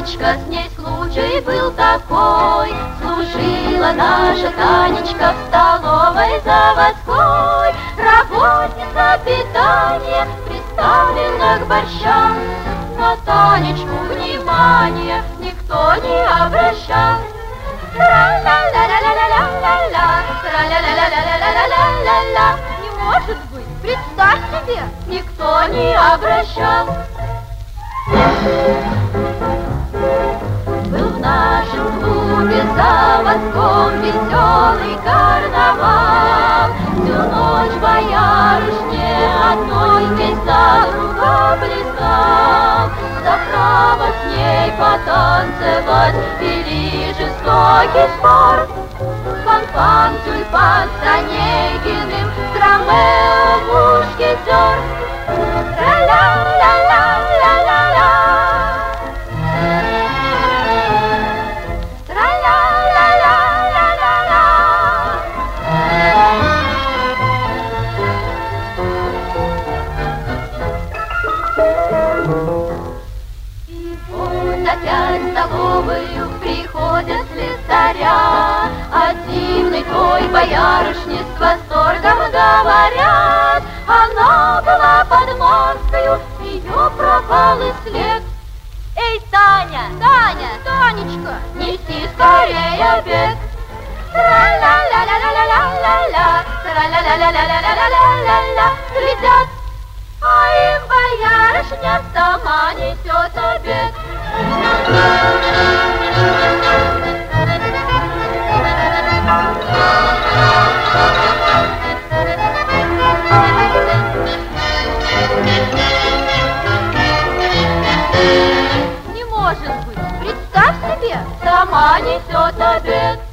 Танечка, с ней случай был такой. Служила наша Танечка в столовой заводской. Работница питания приставлена к борщам. На Танечку внимание никто не обращал. Тра-ля-ля-ля-ля-ля-ля-ля, тра-ля-ля-ля-ля-ля-ля-ля. Не может быть, представь себе, никто не обращал. Был в нашем клубе заводском веселый карнавал. Всю ночь боярышне одной весь зал рукоплескал. За право с ней потанцевать или жестокий спор. Фан-фан, тюльпан с Онегиным, с Ромео мушкетер. Тра-ля-ля-ля-ля-ля-ля, тра-ля-ля-ля-ля-ля-ля. И вот опять в столовую приходят слесаря. О дивной той боярышне с восторгом говорят. Она была под маскою, ее пропал и след. Эй, Таня! Таня! Танечка! Неси скорее обед! Тра-ля-ля-ля-ля-ля-ля-ля, тра-ля-ля-ля-ля-ля-ля-ля. Глядят, а им боярышня сама несет обед. Не может быть, представь себе, сама несет обед.